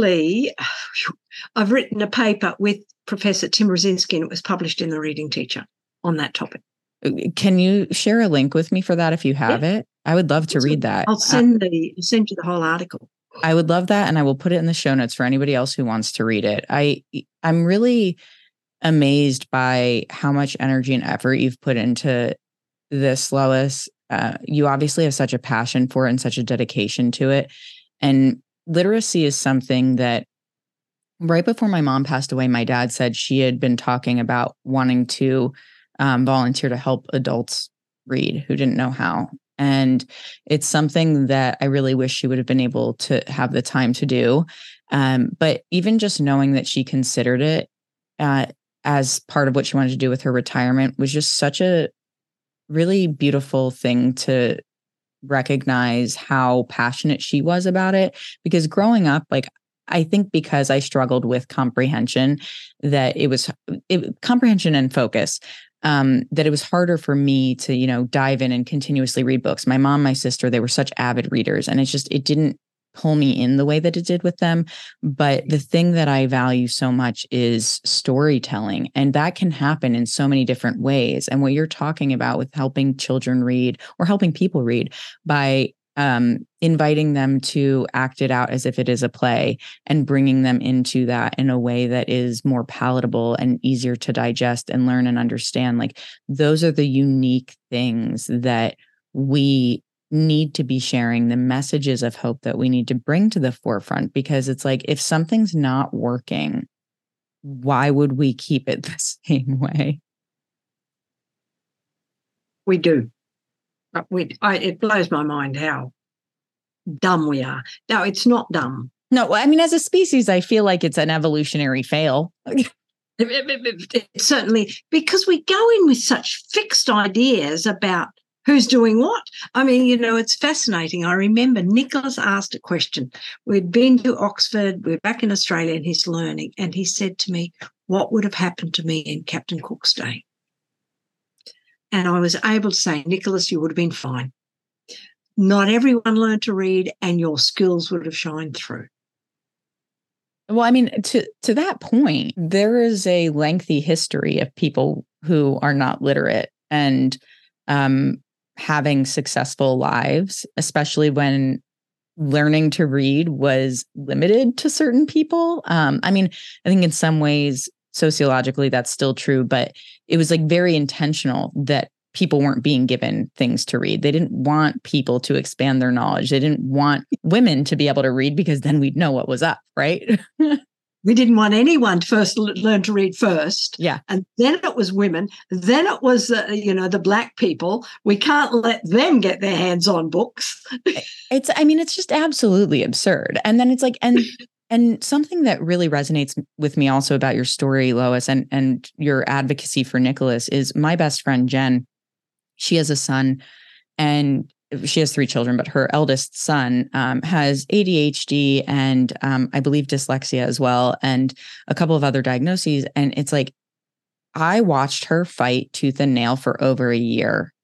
written a paper with Professor Tim Rosinski, and it was published in the Reading Teacher on that topic. Can you share a link with me for that if you have it? I would love to read that. I'll send you the whole article. I would love that, and I will put it in the show notes for anybody else who wants to read it. I'm really amazed by how much energy and effort you've put into this, Lois. You obviously have such a passion for it and such a dedication to it. And literacy is something that right before my mom passed away, my dad said she had been talking about wanting to volunteer to help adults read who didn't know how. And it's something that I really wish she would have been able to have the time to do. But even just knowing that she considered it as part of what she wanted to do with her retirement was just such a really beautiful thing to recognize how passionate she was about it. Because growing up, I think because I struggled with comprehension, that comprehension and focus, that it was harder for me to, dive in and continuously read books. My mom, my sister, they were such avid readers, and it didn't pull me in the way that it did with them. But the thing that I value so much is storytelling, and that can happen in so many different ways. And what you're talking about with helping children read or helping people read by inviting them to act it out as if it is a play and bringing them into that in a way that is more palatable and easier to digest and learn and understand. Those are the unique things that we need to be sharing, the messages of hope that we need to bring to the forefront, because it's like, if something's not working, why would we keep it the same way? We do. It blows my mind how dumb we are. No, it's not dumb. No, I mean, as a species, I feel like it's an evolutionary fail. It certainly, because we go in with such fixed ideas about who's doing what. I mean, it's fascinating. I remember Nicholas asked a question. We'd been to Oxford, we're back in Australia, and he's learning. And he said to me, what would have happened to me in Captain Cook's day? And I was able to say, Nicholas, you would have been fine. Not everyone learned to read, and your skills would have shined through. Well, I mean, to that point, there is a lengthy history of people who are not literate and having successful lives, especially when learning to read was limited to certain people. I mean, I think in some ways, sociologically, that's still true, but it was very intentional that people weren't being given things to read. They didn't want people to expand their knowledge. They didn't want women to be able to read, because then we'd know what was up, right? We didn't want anyone to first learn to read first. Yeah. And then it was women. Then it was, the Black people. We can't let them get their hands on books. It's just absolutely absurd. And then it's and something that really resonates with me also about your story, Lois, and your advocacy for Nicholas is my best friend, Jen. She has a son, and she has 3 children, but her eldest son has ADHD and I believe dyslexia as well, and a couple of other diagnoses. And it's I watched her fight tooth and nail for over a year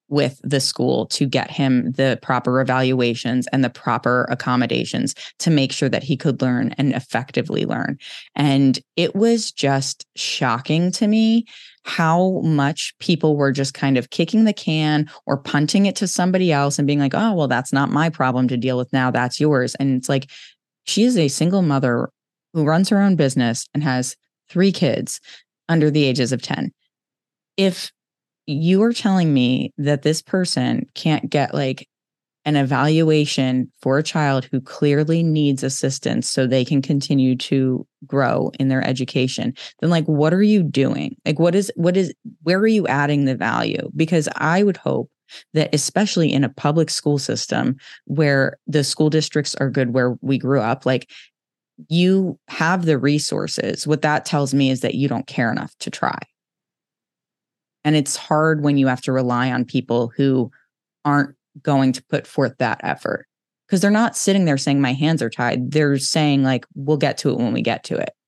with the school to get him the proper evaluations and the proper accommodations to make sure that he could learn and effectively learn. And it was just shocking to me how much people were just kind of kicking the can or punting it to somebody else and being like, oh, well, that's not my problem to deal with now. That's yours. And it's like, she is a single mother who runs her own business and has 3 kids under the ages of 10. If you are telling me that this person can't get like an evaluation for a child who clearly needs assistance so they can continue to grow in their education, then like, what are you doing? Like, where are you adding the value? Because I would hope that, especially in a public school system where the school districts are good, where we grew up, like, you have the resources. What that tells me is that you don't care enough to try. And it's hard when you have to rely on people who aren't going to put forth that effort, because they're not sitting there saying my hands are tied. They're saying like, we'll get to it when we get to it.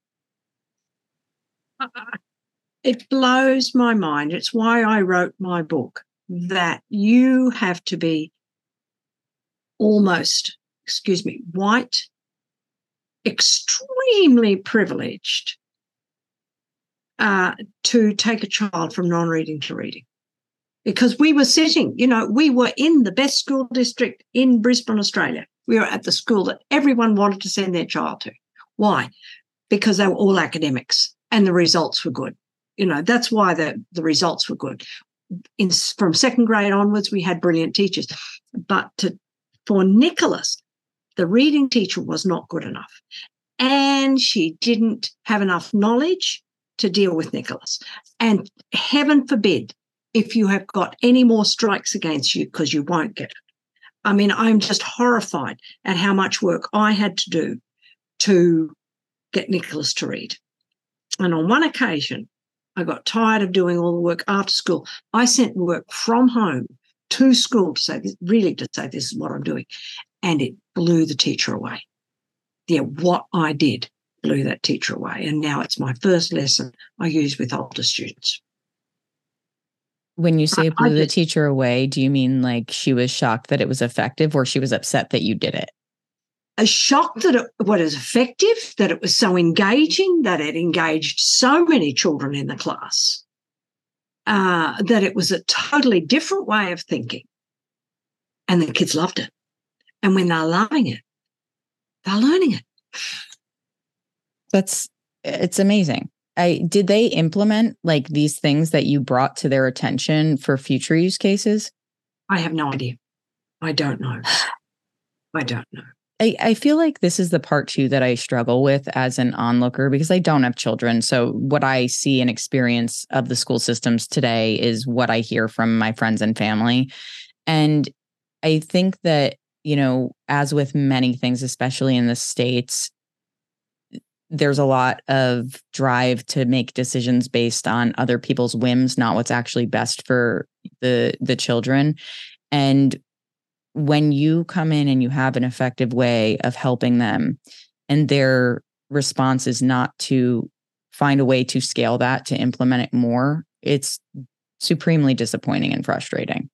It blows my mind. It's why I wrote my book, that you have to be almost, white, extremely privileged to take a child from non-reading to reading. Because we were sitting, we were in the best school district in Brisbane, Australia. We were at the school that everyone wanted to send their child to. Why? Because they were all academics and the results were good. That's why the results were good. From second grade onwards, we had brilliant teachers. But for Nicholas, the reading teacher was not good enough. And she didn't have enough knowledge to deal with Nicholas. And heaven forbid if you have got any more strikes against you, because you won't get it. I mean, I'm just horrified at how much work I had to do to get Nicholas to read. And on one occasion, I got tired of doing all the work after school. I sent work from home to school to say this is what I'm doing. And it blew the teacher away. Yeah, what I did blew that teacher away. And now it's my first lesson I use with older students. When you say it blew the teacher away, do you mean like she was shocked that it was effective, or she was upset that you did it? A shock that it was effective, that it was so engaging, that it engaged so many children in the class, that it was a totally different way of thinking. And the kids loved it. And when they're loving it, they're learning it. It's amazing. Did they implement like these things that you brought to their attention for future use cases? I have no idea. I don't know. I feel like this is the part too that I struggle with as an onlooker, because I don't have children. So what I see and experience of the school systems today is what I hear from my friends and family. And I think that, as with many things, especially in the States, there's a lot of drive to make decisions based on other people's whims, not what's actually best for the children. And when you come in and you have an effective way of helping them, and their response is not to find a way to scale that, to implement it more, it's supremely disappointing and frustrating.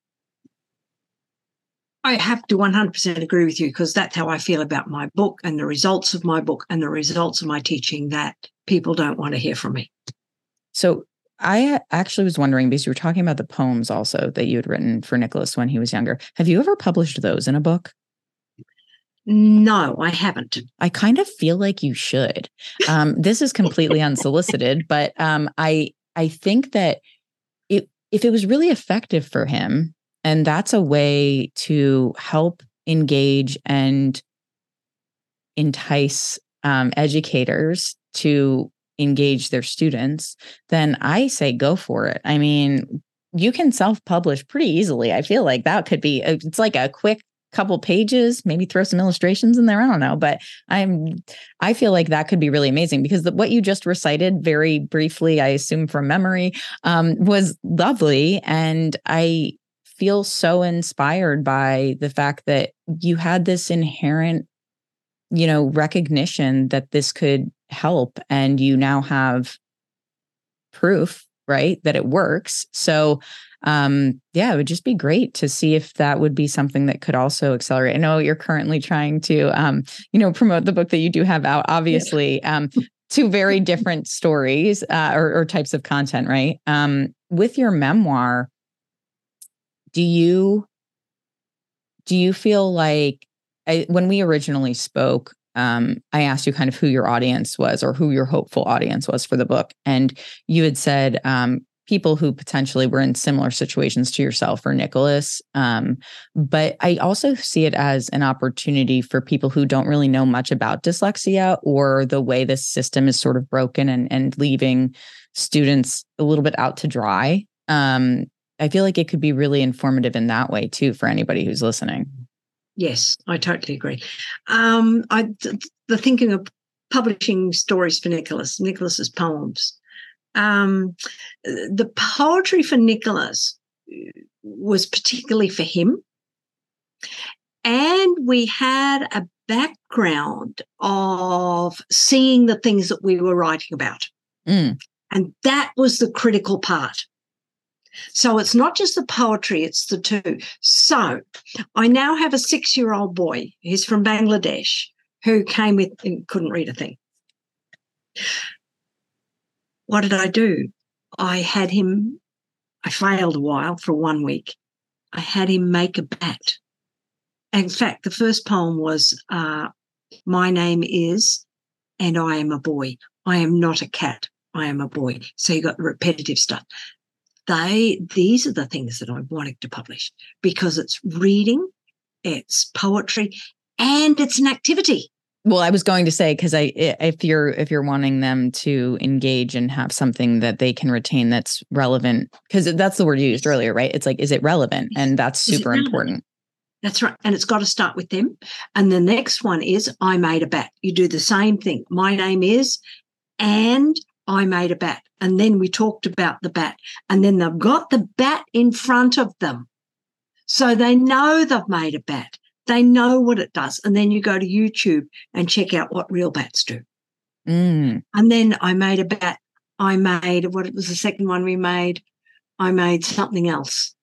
I have to 100% agree with you, because that's how I feel about my book and the results of my book and the results of my teaching, that people don't want to hear from me. So I actually was wondering, because you were talking about the poems also that you had written for Nicholas when he was younger. Have you ever published those in a book? No, I haven't. I kind of feel like you should. This is completely unsolicited, but I think that if it was really effective for him, and that's a way to help engage and entice educators to engage their students, then I say go for it. I mean, you can self-publish pretty easily. I feel like that could be, it's like a quick couple pages, maybe throw some illustrations in there. I don't know, but I feel like that could be really amazing, because what you just recited very briefly, I assume from memory, was lovely. And I feel so inspired by the fact that you had this inherent, recognition that this could help. And you now have proof right? That it works. So yeah, it would just be great to see if that would be something that could also accelerate. I know you're currently trying to, promote the book that you do have out, obviously, two very different stories or types of content, right? With your memoir, do you feel like when we originally spoke, I asked you kind of who your audience was or who your hopeful audience was for the book. And you had said people who potentially were in similar situations to yourself or Nicholas. But I also see it as an opportunity for people who don't really know much about dyslexia or the way this system is sort of broken and leaving students a little bit out to dry. I feel like it could be really informative in that way too for anybody who's listening. Yes, I totally agree. The thinking of publishing stories for Nicholas's poems. The poetry for Nicholas was particularly for him. And we had a background of seeing the things that we were writing about. And that was the critical part. So it's not just the poetry, it's the two. So I now have a 6-year-old boy. He's from Bangladesh who came with and couldn't read a thing. What did I do? I failed a while for 1 week. I had him make a bat. In fact, the first poem was, my name is, and I am a boy. I am not a cat. I am a boy. So you got the repetitive stuff. These are the things that I wanted to publish because it's reading, it's poetry, and it's an activity. Well, I was going to say, because if you're wanting them to engage and have something that they can retain that's relevant, because that's the word you used earlier, right? It's like, is it relevant? And that's super important. That's right. And it's got to start with them. And the next one is, I made a bat. You do the same thing. My name is, and I made a bat. And then we talked about the bat. And then they've got the bat in front of them. So they know they've made a bat. They know what it does. And then you go to YouTube and check out what real bats do. And then I made a bat. What was the second one we made? I made something else.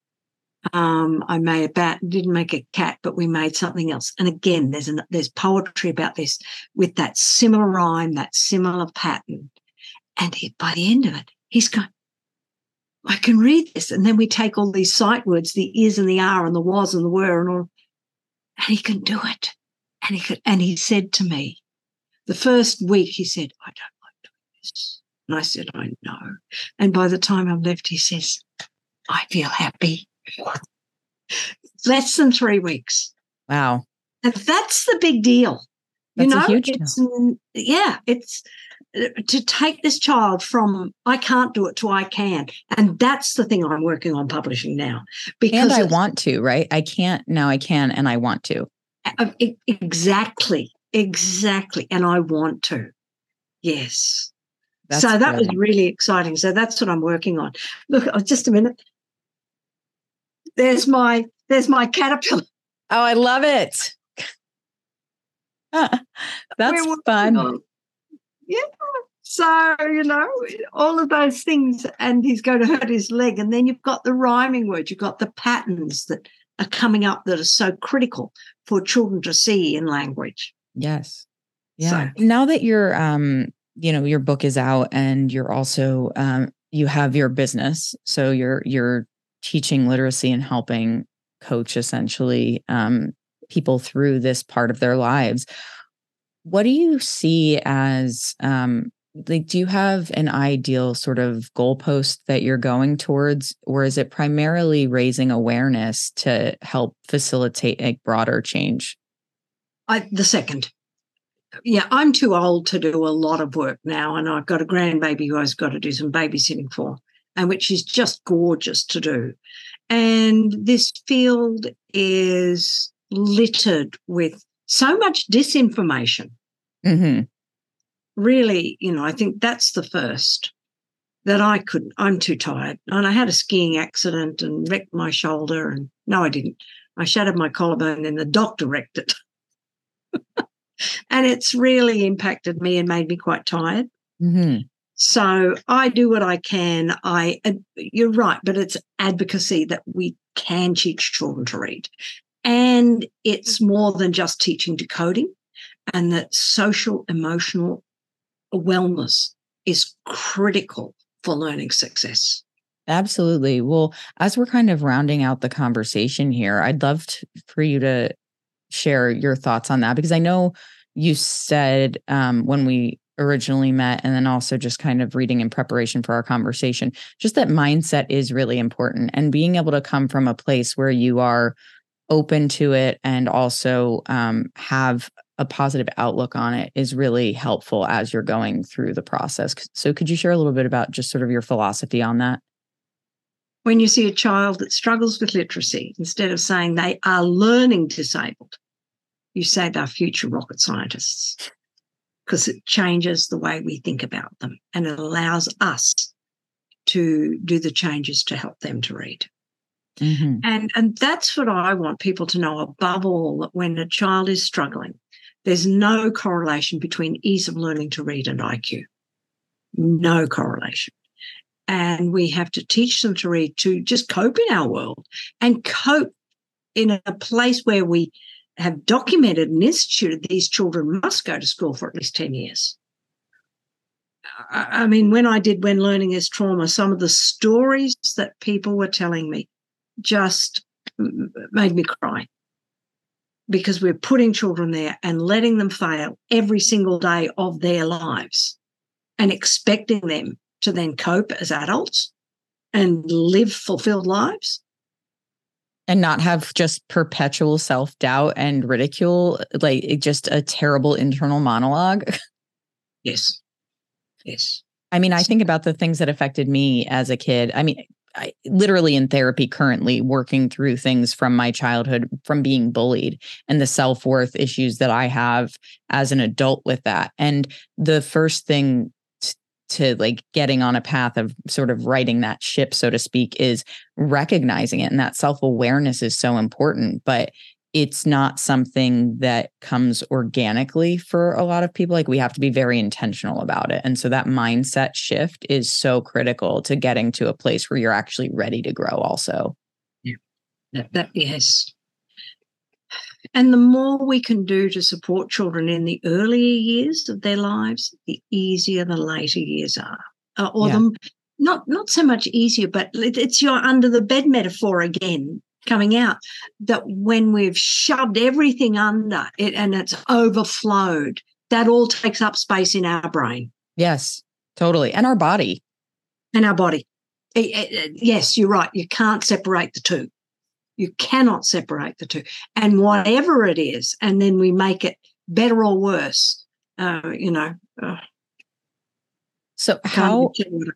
I made a bat, didn't make a cat, but we made something else. And again, there's poetry about this with that similar rhyme, that similar pattern. And by the end of it, he's going, I can read this. And then we take all these sight words, the is and the are and the was and the were and all, and he can do it. And he said to me, the first week he said, I don't like doing this. And I said, I know. And by the time I've left, he says, I feel happy. Less than 3 weeks. Wow. And that's the big deal. That's a huge deal. It's to take this child from I can't do it to I can. And that's the thing I'm working on publishing now. And I want to, right? I can't, now I can, and I want to. Exactly. And I want to. Yes. That's so that was really exciting. So that's what I'm working on. Look, just a minute. There's my caterpillar. Oh, I love it. That's fun. Yeah. So, all of those things, and he's going to hurt his leg. And then you've got the rhyming words, you've got the patterns that are coming up that are so critical for children to see in language. Yes. Yeah. So, now that your book is out and you're also, you have your business. So you're teaching literacy and helping coach essentially people through this part of their lives. What do you see as do you have an ideal sort of goalpost that you're going towards, or is it primarily raising awareness to help facilitate a broader change? The second. Yeah, I'm too old to do a lot of work now, and I've got a grandbaby who I've got to do some babysitting for, and which is just gorgeous to do. And this field is littered with so much disinformation. Mm-hmm. Really, I think that's the first that I'm too tired. And I had a skiing accident and wrecked my shoulder. And no, I didn't. I shattered my collarbone and the doctor wrecked it. And it's really impacted me and made me quite tired. Mm-hmm. So I do what I can. You're right, but it's advocacy that we can teach children to read. And it's more than just teaching decoding, and that social emotional wellness is critical for learning success. Absolutely. Well, as we're kind of rounding out the conversation here, I'd love for you to share your thoughts on that, because I know you said when we originally met, and then also just kind of reading in preparation for our conversation, just that mindset is really important, and being able to come from a place where you are open to it and also have a positive outlook on it is really helpful as you're going through the process. So could you share a little bit about just sort of your philosophy on that? When you see a child that struggles with literacy, instead of saying they are learning disabled, you say they're future rocket scientists, because it changes the way we think about them, and it allows us to do the changes to help them to read. Mm-hmm. And that's what I want people to know above all, that when a child is struggling, there's no correlation between ease of learning to read and IQ. No correlation. And we have to teach them to read, to just cope in our world, and cope in a place where we have documented and instituted these children must go to school for at least 10 years. I mean, when Learning is Trauma, some of the stories that people were telling me just made me cry, because we're putting children there and letting them fail every single day of their lives and expecting them to then cope as adults and live fulfilled lives. And not have just perpetual self-doubt and ridicule, like just a terrible internal monologue. Yes. Yes. I mean, I think about the things that affected me as a kid. I mean, I literally in therapy currently, working through things from my childhood, from being bullied, and the self-worth issues that I have as an adult with that. And the first thing to like getting on a path of sort of righting that ship, so to speak, is recognizing it. And that self-awareness is so important, but it's not something that comes organically for a lot of people. Like, we have to be very intentional about it. And so that mindset shift is so critical to getting to a place where you're actually ready to grow also. Yeah, yes. And the more we can do to support children in the earlier years of their lives, the easier the later years are. Not so much easier, but it's your under the bed metaphor again coming out, that when we've shoved everything under it and it's overflowed, that all takes up space in our brain. Yes, totally. And our body. And our body. Yes, you're right. You can't separate the two. You cannot separate the two. And whatever it is, and then we make it better or worse, So how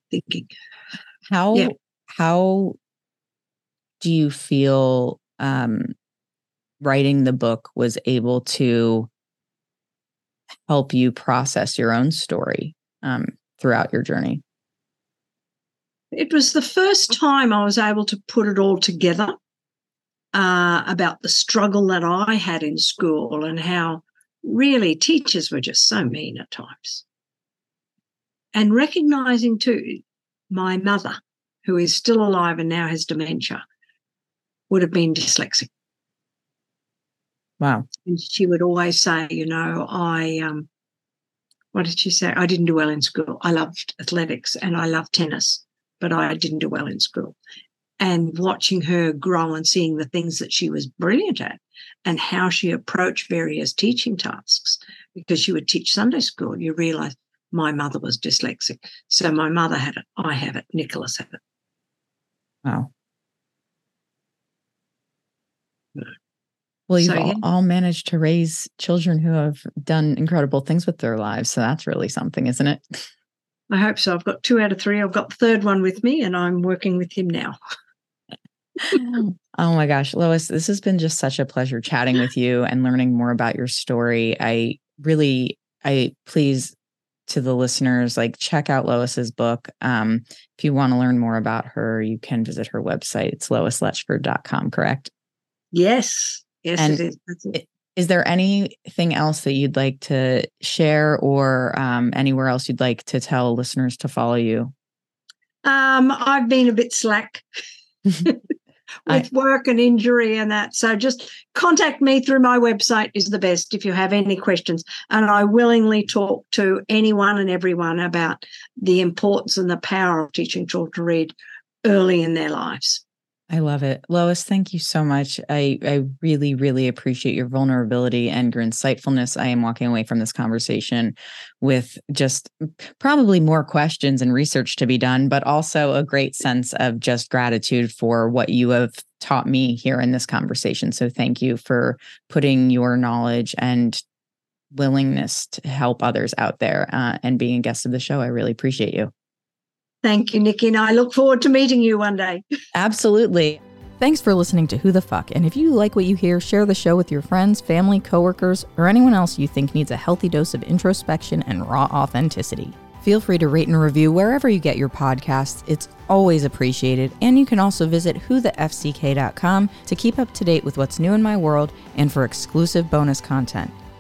do you feel writing the book was able to help you process your own story throughout your journey? It was the first time I was able to put it all together, about the struggle that I had in school, and how really teachers were just so mean at times. And recognizing too, my mother, who is still alive and now has dementia, would have been dyslexic. Wow. And she would always say, what did she say? I didn't do well in school. I loved athletics and I loved tennis, but I didn't do well in school. And watching her grow and seeing the things that she was brilliant at, and how she approached various teaching tasks, because she would teach Sunday school, you realise my mother was dyslexic. So my mother had it, I have it, Nicholas had it. Wow. Well, you've all managed to raise children who have done incredible things with their lives. So that's really something, isn't it? I hope so. I've got 2 out of 3. I've got the third one with me, and I'm working with him now. Oh my gosh, Lois, this has been just such a pleasure chatting with you and learning more about your story. I please, to the listeners, like, check out Lois's book. If you want to learn more about her, you can visit her website. It's loisletchford.com, correct? Yes. Yes, and it is. That's it. Is there anything else that you'd like to share, or anywhere else you'd like to tell listeners to follow you? I've been a bit slack with work and injury and that. So just contact me through my website is the best if you have any questions. And I willingly talk to anyone and everyone about the importance and the power of teaching children to read early in their lives. I love it. Lois, thank you so much. I really, really appreciate your vulnerability and your insightfulness. I am walking away from this conversation with just probably more questions and research to be done, but also a great sense of just gratitude for what you have taught me here in this conversation. So thank you for putting your knowledge and willingness to help others out there and being a guest of the show. I really appreciate you. Thank you, Nikki, and I look forward to meeting you one day. Absolutely. Thanks for listening to Who the Fuck, and if you like what you hear, share the show with your friends, family, coworkers, or anyone else you think needs a healthy dose of introspection and raw authenticity. Feel free to rate and review wherever you get your podcasts. It's always appreciated, and you can also visit whothefck.com to keep up to date with what's new in my world and for exclusive bonus content.